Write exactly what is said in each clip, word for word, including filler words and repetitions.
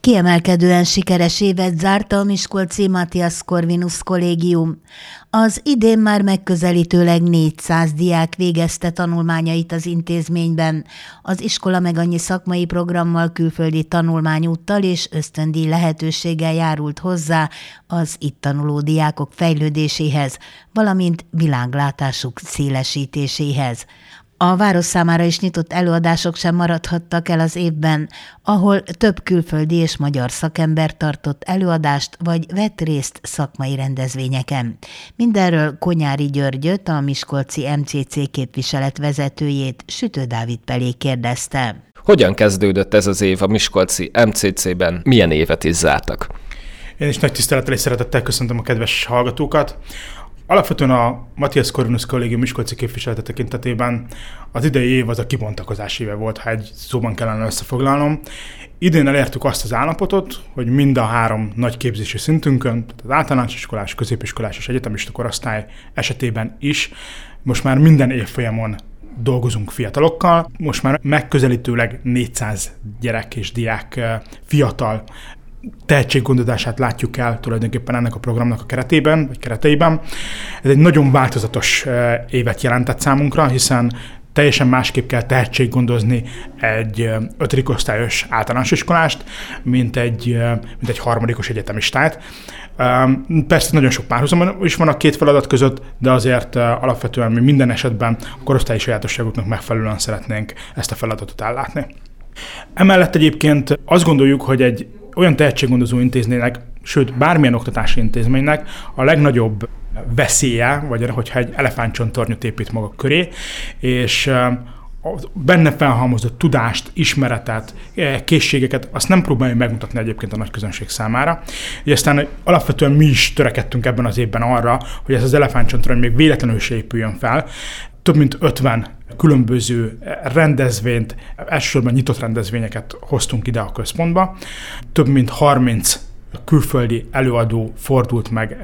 Kiemelkedően sikeres évet zárta a miskolci Matthias Corvinus Kollégium. Az idén már megközelítőleg négyszáz diák végezte tanulmányait az intézményben. Az iskola meg annyi szakmai programmal, külföldi tanulmányúttal és ösztöndíj lehetőséggel járult hozzá az itt tanuló diákok fejlődéséhez, valamint világlátásuk szélesítéséhez. A város számára is nyitott előadások sem maradhattak el az évben, ahol több külföldi és magyar szakember tartott előadást, vagy vett részt szakmai rendezvényeken. Mindenről Konyári Györgyöt, a miskolci em cé cé képviselet vezetőjét, Sütő Dávid Pelé kérdezte. Hogyan kezdődött ez az év a miskolci em cé cében? Milyen évet is zártak? Én is nagy tisztelettel és szeretettel köszöntöm a kedves hallgatókat. Alapvetően a Matthias Corvinus Kollégium miskolci képviselete tekintetében az idei év az a kibontakozás éve volt, ha egy szóban kellene összefoglalnom. Idén elértük azt az állapotot, hogy mind a három nagy képzési szintünkön, tehát az általános iskolás, középiskolás és egyetemista korosztály esetében is most már minden évfolyamon dolgozunk fiatalokkal. Most már megközelítőleg négyszáz gyerek és diák fiatal tehetséggondozását látjuk el tulajdonképpen ennek a programnak a keretében, vagy kereteiben. Ez egy nagyon változatos évet jelentett számunkra, hiszen teljesen másképp kell tehetséggondozni egy ötödik osztályos általános iskolást, mint egy, mint egy harmadikos egyetemistát. Persze nagyon sok párhuzam is van a két feladat között, de azért alapvetően mi minden esetben a korosztályi sajátosságoknak megfelelően szeretnénk ezt a feladatot ellátni. Emellett egyébként azt gondoljuk, hogy egy olyan tehetséggondozó intézménynek, sőt bármilyen oktatási intézménynek a legnagyobb veszélye, vagy hogyha egy elefántcsontornyot épít maga köré, és benne felhalmozott tudást, ismeretet, készségeket, azt nem próbálja megmutatni egyébként a nagy közönség számára. És aztán alapvetően mi is törekedtünk ebben az évben arra, hogy ez az elefántcsontorony még véletlenül se épüljön fel. Több mint ötven különböző rendezvényt, elsősorban nyitott rendezvényeket hoztunk ide a központba. Több mint harminc külföldi előadó fordult meg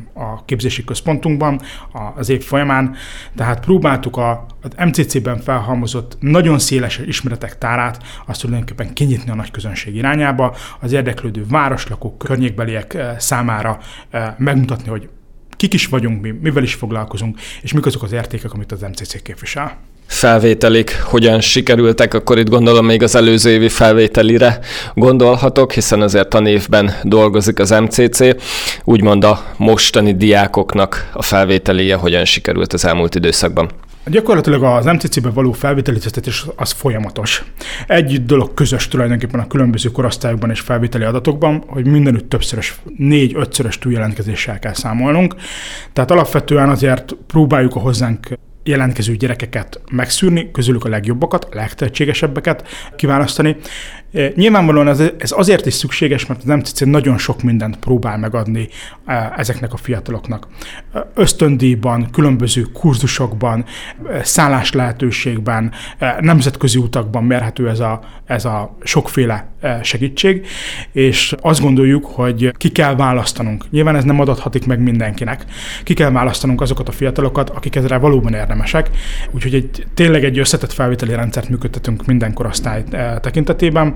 a képzési központunkban az év folyamán, tehát próbáltuk az em cé cében felhalmozott nagyon széles ismeretek tárát azt tulajdonképpen kinyitni a nagy közönség irányába, az érdeklődő városlakók, környékbeliek számára megmutatni, hogy kik is vagyunk mi, mivel is foglalkozunk, és mik azok az értékek, amit az em cé cé képvisel. Felvételik hogyan sikerültek, akkor itt gondolom még az előző évi felvételire gondolhatok, hiszen azért tanévben dolgozik az em cé cé. Úgymond a mostani diákoknak a felvételije hogyan sikerült az elmúlt időszakban? Gyakorlatilag az em cé cében való felvételiztetés az folyamatos. Egy dolog közös tulajdonképpen a különböző korosztályokban és felvételi adatokban, hogy mindenütt többszörös, négy-ötszörös túljelentkezéssel kell számolnunk. Tehát alapvetően azért próbáljuk a hozzánk jelentkező gyerekeket megszűrni, közülük a legjobbakat, a legtehetségesebbeket kiválasztani. Nyilvánvalóan ez azért is szükséges, mert az em cé cé nagyon sok mindent próbál megadni ezeknek a fiataloknak. Ösztöndíjban, különböző kurzusokban, szállás lehetőségben, nemzetközi utakban mérhető ez a, ez a sokféle segítség, és azt gondoljuk, hogy ki kell választanunk. Nyilván ez nem adathatik meg mindenkinek. Ki kell választanunk azokat a fiatalokat, akik ezre valóban érdemesek. Úgyhogy egy, tényleg egy összetett felvételi rendszert működtetünk minden korosztály tekintetében,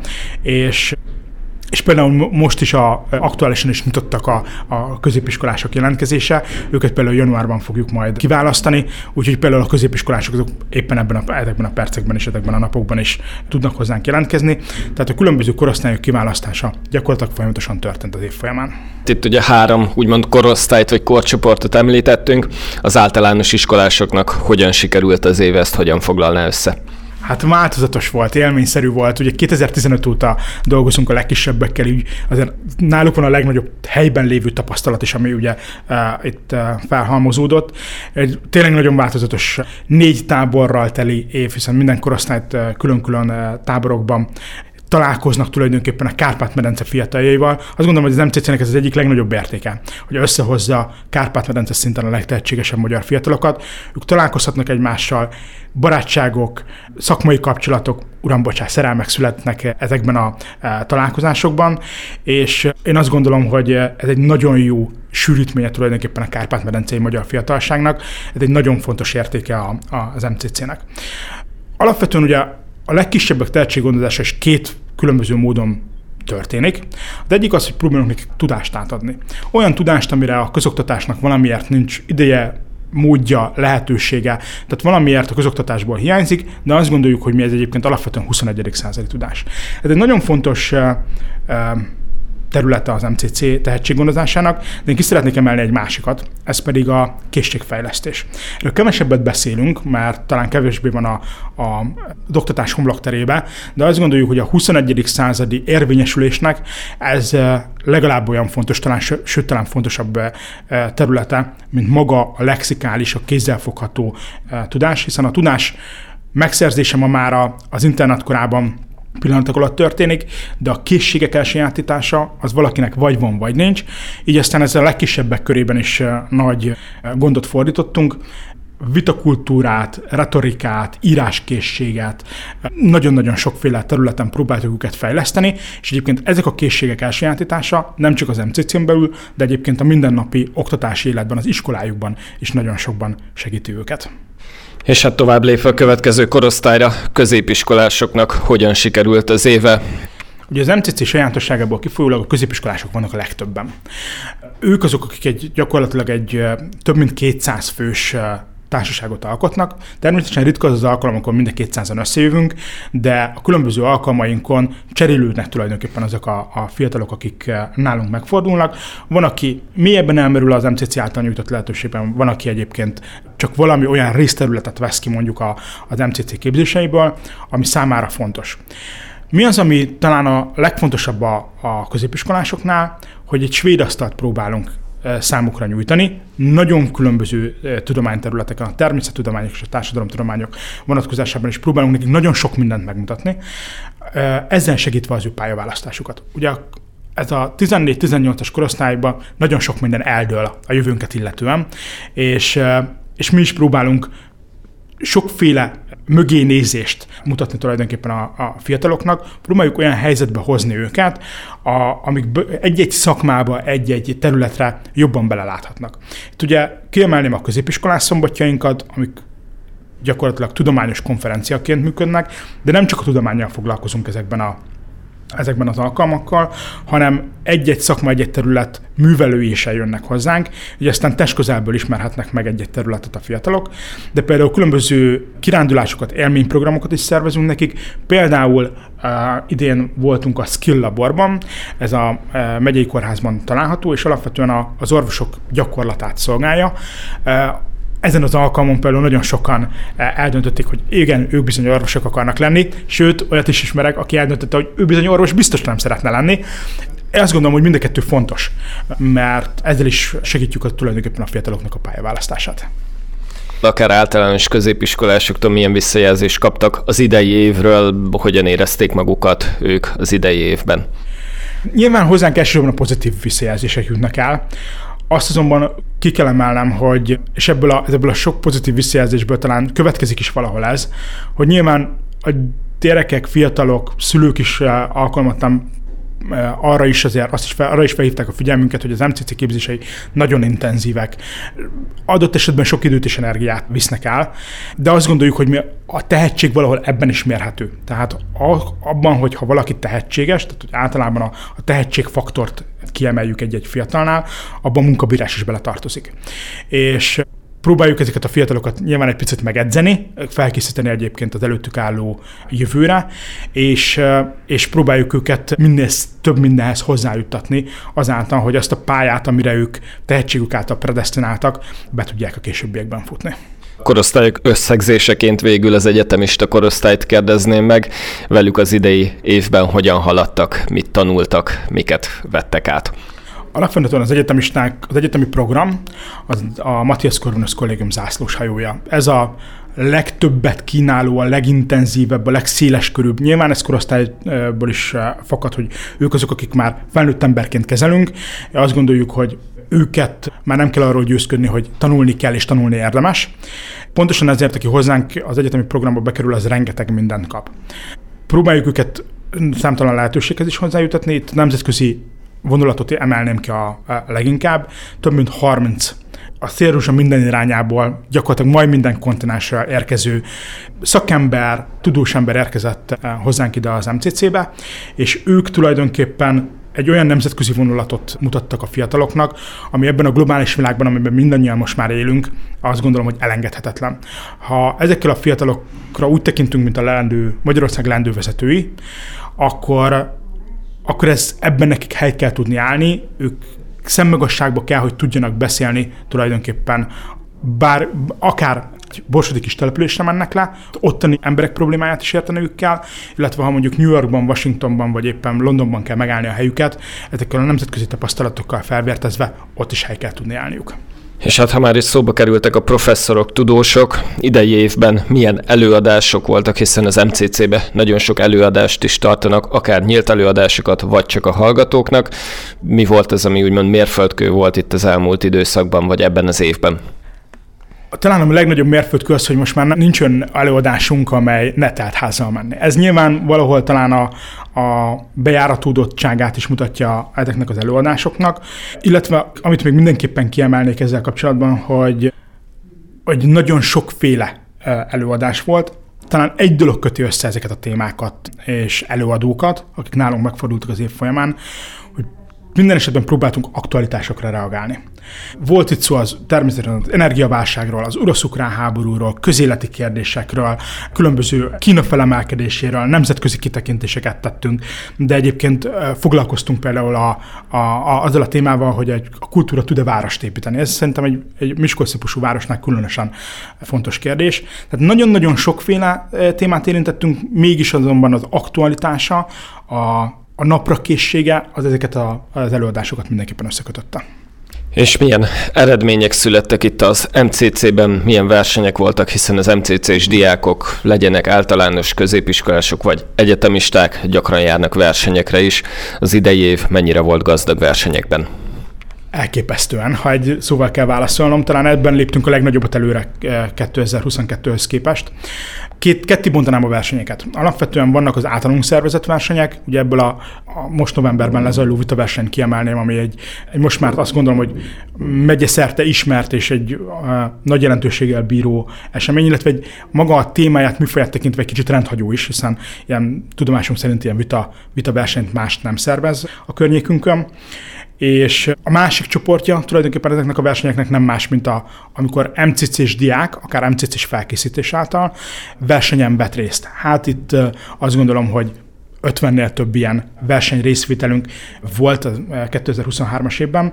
és És például most is a, aktuálisan is nyitottak a, a középiskolások jelentkezése, őket például januárban fogjuk majd kiválasztani, úgyhogy például a középiskolások azok éppen ebben a, ebben a percekben és ebben a napokban is tudnak hozzánk jelentkezni. Tehát a különböző korosztályok kiválasztása gyakorlatilag folyamatosan történt az év folyamán. Itt ugye három úgymond korosztályt vagy korcsoportot említettünk, az általános iskolásoknak hogyan sikerült az év, ezt hogyan foglalná össze? Hát változatos volt, élményszerű volt. Ugye kétezer-tizenöt óta dolgozunk a legkisebbekkel, így azért náluk van a legnagyobb helyben lévő tapasztalat is, ami ugye uh, itt uh, felhalmozódott. Egy tényleg nagyon változatos négy táborral teli év, hiszen minden korosztályt uh, külön-külön uh, táborokban találkoznak tulajdonképpen a Kárpát-medence fiataljaival. Azt gondolom, hogy az em cé cének ez az egyik legnagyobb értéke, hogy összehozza Kárpát-medence szinten a legtehetségesebb magyar fiatalokat. Ők találkozhatnak egymással, barátságok, szakmai kapcsolatok, uram, bocsánat, szerelmek születnek ezekben a találkozásokban, és én azt gondolom, hogy ez egy nagyon jó sűrítménye tulajdonképpen a kárpát-medencei magyar fiatalságnak, ez egy nagyon fontos értéke a, a, az em cé cének. Alapvetően ugye a legkisebbek tehetséggondozása is két különböző módon történik. Az egyik az, hogy próbálunk nekik tudást átadni. Olyan tudást, amire a közoktatásnak valamiért nincs ideje, módja, lehetősége, tehát valamiért a közoktatásból hiányzik, de azt gondoljuk, hogy mi ez egyébként alapvetően huszonegyedik századi tudás. Ez egy nagyon fontos uh, uh, területe az em cé cé tehetséggondozásának, de én ki szeretnék emelni egy másikat, ez pedig a készségfejlesztés. Erről kevesebbet beszélünk, mert talán kevésbé van a, a, a oktatás homlokterébe, de azt gondoljuk, hogy a huszonegyedik századi érvényesülésnek ez legalább olyan fontos, talán, sőt, talán fontosabb területe, mint maga a lexikális, a kézzelfogható tudás, hiszen a tudás megszerzése ma már az internet korában pillanatok alatt történik, de a készségek elsajátítása az valakinek vagy van, vagy nincs. Így aztán ezzel a legkisebbek körében is nagy gondot fordítottunk. Vitakultúrát, retorikát, íráskészséget, nagyon-nagyon sokféle területen próbáltuk őket fejleszteni, és egyébként ezek a készségek elsajátítása nem csak az em cé cén belül, de egyébként a mindennapi oktatási életben, az iskolájukban is nagyon sokban segíti őket. És hát tovább lépve a következő korosztályra, középiskolásoknak hogyan sikerült az éve? Ugye az em cé cé sajátosságából kifolyólag a középiskolások vannak a legtöbben. Ők azok, akik egy, gyakorlatilag egy több mint kétszáz fős társaságot alkotnak. Természetesen ritka az az alkalom, amikor mind a kétszázan összejövünk, de a különböző alkalmainkon cserélődnek tulajdonképpen azok a, a fiatalok, akik nálunk megfordulnak. Van, aki mélyebben elmerül az em cé cé által nyújtott lehetőségben, van, aki egyébként csak valami olyan részterületet vesz ki mondjuk a, az em cé cé képzéseiből, ami számára fontos. Mi az, ami talán a legfontosabb a, a középiskolásoknál, hogy egy svéd asztalt próbálunk számukra nyújtani. Nagyon különböző tudományterületeken, a természettudományok és a társadalomtudományok vonatkozásában is próbálunk nekik nagyon sok mindent megmutatni, ezzel segítve az ő pályaválasztásukat. Ugye ez a tizennégy-tizennyolcas korosztályban nagyon sok minden eldől a jövőnket illetően, és, és mi is próbálunk sokféle mögénézést mutatni tulajdonképpen a, a fiataloknak, próbáljuk olyan helyzetbe hozni őket, a, amik egy-egy szakmába, egy-egy területre jobban beleláthatnak. Itt ugye kiemelném a középiskolás szombatjainkat, amik gyakorlatilag tudományos konferenciaként működnek, de nem csak a tudománnyal foglalkozunk ezekben a ezekben az alkalmakkal, hanem egy-egy szakma, egy-egy terület művelői is eljönnek hozzánk, így aztán testközelből ismerhetnek meg egy-egy területet a fiatalok, de például különböző kirándulásokat, élményprogramokat is szervezünk nekik. Például uh, idén voltunk a Skill Laborban, ez a uh, megyei kórházban található, és alapvetően a, az orvosok gyakorlatát szolgálja. Uh, Ezen az alkalmon például nagyon sokan eldöntötték, hogy igen, ők bizony orvosok akarnak lenni, sőt, olyat is ismerek, aki eldöntötte, hogy ő bizony orvos biztos nem szeretne lenni. Én azt gondolom, hogy mind a kettő fontos, mert ezzel is segítjük a, tulajdonképpen a fiataloknak a pályaválasztását. Akár általános középiskolásoktól milyen visszajelzést kaptak az idei évről, hogyan érezték magukat ők az idei évben? Nyilván hozzánk elsősorban a pozitív visszajelzések jutnak el. Azt azonban ki kell emelnem, hogy, és ebből a, ebből a sok pozitív visszajelzésből talán következik is valahol ez, hogy nyilván a gyerekek, fiatalok, szülők is alkalmatlan arra is azért, azt is fel, arra is felhívták a figyelmünket, hogy az em cé cé képzései nagyon intenzívek. Adott esetben sok időt és energiát visznek el, de azt gondoljuk, hogy mi a tehetség valahol ebben is mérhető. Tehát abban, hogy ha valaki tehetséges, tehát hogy általában a, a tehetségfaktort kiemeljük egy-egy fiatalnál, abban munkabírás is beletartozik. És próbáljuk ezeket a fiatalokat nyilván egy picit megedzeni, felkészíteni egyébként az előttük álló jövőre, és, és próbáljuk őket minél több mindenhez hozzájuttatni azáltal, hogy azt a pályát, amire ők tehetségük által predesztináltak, be tudják a későbbiekben futni. Korosztályok összegzéseként végül az egyetemista korosztályt kérdezném meg, velük az idei évben hogyan haladtak, mit tanultak, miket vettek át. Alapvetően az egyetemisták, az egyetemi program az a Matthias Corvinus Kollégium zászlós hajója. Ez a legtöbbet kínáló, a legintenzívebb, a legszéleskörűbb. Nyilván ez korosztályból is fakad, hogy ők azok, akik már felnőtt emberként kezelünk. Azt gondoljuk, hogy őket már nem kell arról győzködni, hogy tanulni kell és tanulni érdemes. Pontosan ezért, aki hozzánk az egyetemi programba bekerül, az rengeteg mindent kap. Próbáljuk őket számtalan lehetőséghez is hozzájutatni. Itt nemzetközi vonulatot emelném ki a, a leginkább. Több mint harminc a Szélrózsa minden irányából, gyakorlatilag majd minden kontinensre érkező szakember, tudós ember érkezett hozzánk ide az em cé cé-be, és ők tulajdonképpen egy olyan nemzetközi vonulatot mutattak a fiataloknak, ami ebben a globális világban, amiben mindannyian most már élünk, azt gondolom, hogy elengedhetetlen. Ha ezekkel a fiatalokra úgy tekintünk, mint a leendő, Magyarország leendő vezetői, akkor, akkor ez, ebben nekik helyt kell tudni állni, ők szemmagasságba kell, hogy tudjanak beszélni tulajdonképpen, bár akár egy borsodi kis településre mennek le, ottani emberek problémáját is érteniük kell, illetve ha mondjuk New Yorkban, Washingtonban vagy éppen Londonban kell megállni a helyüket, ezekkel a nemzetközi tapasztalatokkal felvértezve ott is hely kell tudni állniuk. És hát ha már is szóba kerültek a professzorok, tudósok, idei évben milyen előadások voltak, hiszen az em cé cé-be nagyon sok előadást is tartanak, akár nyílt előadásokat, vagy csak a hallgatóknak. Mi volt az, ami úgymond mérföldkő volt itt az elmúlt időszakban, vagy ebben az évben? Talán a legnagyobb mérföldkő az, hogy most már nincs olyan előadásunk, amely ne telt házzal menni. Ez nyilván valahol talán a, a bejáratódottságát is mutatja ezeknek az előadásoknak, illetve amit még mindenképpen kiemelnék ezzel kapcsolatban, hogy, hogy nagyon sokféle előadás volt. Talán egy dolog köti össze ezeket a témákat és előadókat, akik nálunk megfordultak az év folyamán, hogy minden esetben próbáltunk aktualitásokra reagálni. Volt itt szó az természetesen az energiaválságról, az orosz-ukrán háborúról, közéleti kérdésekről, különböző Kína felemelkedéséről, nemzetközi kitekintéseket tettünk, de egyébként foglalkoztunk például a, a, a, azzal a témával, hogy egy, a kultúra tud-e várost építeni. Ez szerintem egy, egy Miskolc-típusú városnál különösen fontos kérdés. Tehát nagyon-nagyon sokféle témát érintettünk, mégis azonban az aktualitása, a A napra készsége az ezeket a, az előadásokat mindenképpen összekötötte. És milyen eredmények születtek itt az em cé cé-ben, milyen versenyek voltak, hiszen az em cé cés diákok, legyenek általános középiskolások vagy egyetemisták, gyakran járnak versenyekre is. Az idei év mennyire volt gazdag versenyekben? Elképesztően, ha egy szóval kell válaszolnom, talán ebben léptünk a legnagyobbat előre kétezer-huszonkettőhöz képest. Két, ketté bontanám a versenyeket. Alapvetően vannak az általunk szervezett versenyek, ugye ebből a, a most novemberben lezajló vitaversenyt kiemelném, ami egy, egy most már azt gondolom, hogy megyeszerte ismert és egy a, nagy jelentőséggel bíró esemény, illetve egy maga a témáját, műfaját tekintve egy kicsit rendhagyó is, hiszen ilyen tudomásunk szerint ilyen vita, vitaversenyt mást nem szervez a környékünkön. És a másik csoportja tulajdonképpen ezeknek a versenyeknek nem más, mint a, amikor em cé cés diák, akár em cé cés felkészítés által versenyen vett részt. Hát itt azt gondolom, hogy ötvennél több ilyen verseny részvételünk volt a kétezer-huszonhármas évben,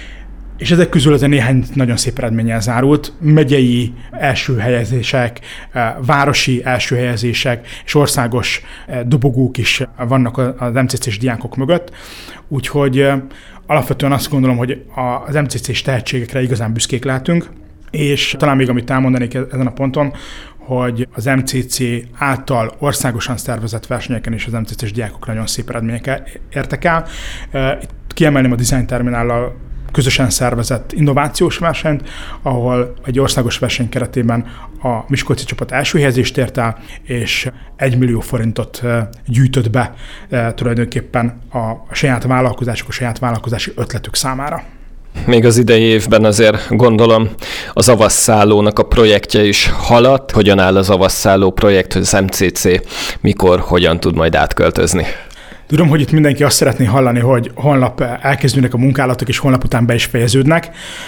és ezek közül azért néhány nagyon szép eredménnyel zárult. Megyei első helyezések, városi első helyezések és országos dobogók is vannak az em cé cés diákok mögött. Úgyhogy alapvetően azt gondolom, hogy az em cé cés tehetségekre igazán büszkék lehetünk, és talán még amit elmondanék ezen a ponton, hogy az em cé cé által országosan szervezett versenyeken is az em cé cés diákok nagyon szép eredményekkel értek el. Itt kiemelném a Design Terminállal közösen szervezett innovációs versenyt, ahol egy országos verseny keretében a miskolci csapat első helyezést ért el, és egy millió forintot gyűjtött be tulajdonképpen a saját vállalkozások, a saját vállalkozási ötletük számára. Még az idei évben azért gondolom az avasszállónak a projektje is haladt. Hogyan áll az avasszálló projekt, hogy az em cé cé mikor, hogyan tud majd átköltözni? Tudom, hogy itt mindenki azt szeretné hallani, hogy holnap elkezdődnek a munkálatok, és holnap után be is fejeződnek.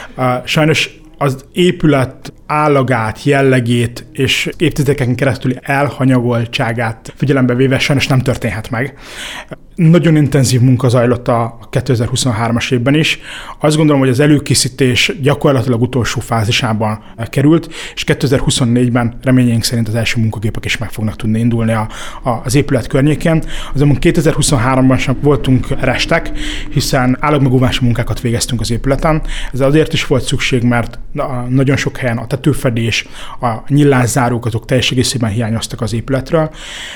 Sajnos az épület állagát, jellegét és évtizedeken keresztüli elhanyagoltságát figyelembe véve sajnos nem történhet meg. Nagyon intenzív munka zajlott a kétezer-huszonhármas évben is. Azt gondolom, hogy az előkészítés gyakorlatilag utolsó fázisában került, és kétezer-huszonnégyben reményeink szerint az első munkagépek is meg fognak tudni indulni a, a, az épület környékén. Azonban kétezer-huszonháromban sem voltunk restek, hiszen állagmegóvási munkákat végeztünk az épületen. Ez azért is volt szükség, mert nagyon sok helyen a tetőfedés, a nyílászárók azok teljes egészében hiányoztak az épületről.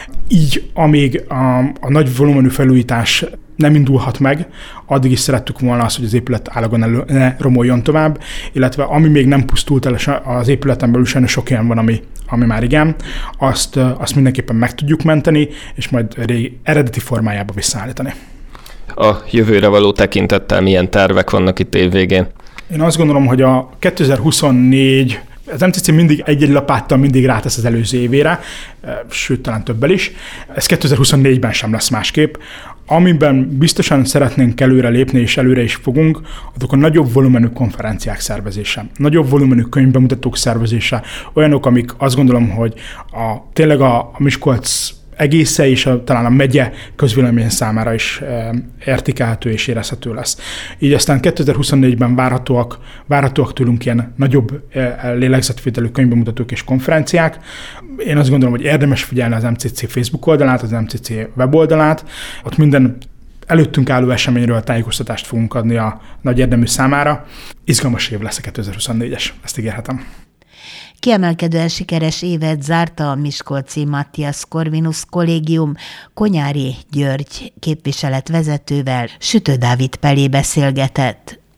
Így amíg a, a nagy volumenű felújítás nem indulhat meg, addig is szerettük volna azt, hogy az épület állagon elő, ne romoljon tovább, illetve ami még nem pusztult el az épületen belül, sajnos sok olyan van, ami, ami már igen, azt, azt mindenképpen meg tudjuk menteni, és majd régi, eredeti formájába visszaállítani. A jövőre való tekintettel milyen tervek vannak itt évvégén? Én azt gondolom, hogy a kétezer-huszonnégy, az em cé cé mindig egy-egy lapáttal mindig rátesz az előző évére, sőt, talán többel is. Ez kétezer-huszonnégyben sem lesz másképp. Amiben biztosan szeretnénk előre lépni, és előre is fogunk, azok a nagyobb volumenű konferenciák szervezése, nagyobb volumenű könyvbemutatók szervezése, olyanok, amik azt gondolom, hogy a, tényleg a, a Miskolc egésze és a, talán a megye közvélemény számára is e, értékelhető és érezhető lesz. Így aztán kétezer-huszonnégyben várhatóak, várhatóak tőlünk ilyen nagyobb e, lélegzetvételű könyvbemutatók és konferenciák. Én azt gondolom, hogy érdemes figyelni az em cé cé Facebook oldalát, az em cé cé weboldalát. Ott minden előttünk álló eseményről tájékoztatást fogunk adni a nagy érdemű számára. Izgalmas év lesz a kétezer-huszonnégyes, ezt ígérhetem. Kiemelkedően sikeres évet zárta a miskolci Matthias Corvinus Kollégium Konyári György képviseletvezetővel. Sütő Dávid Pelé beszélgetett.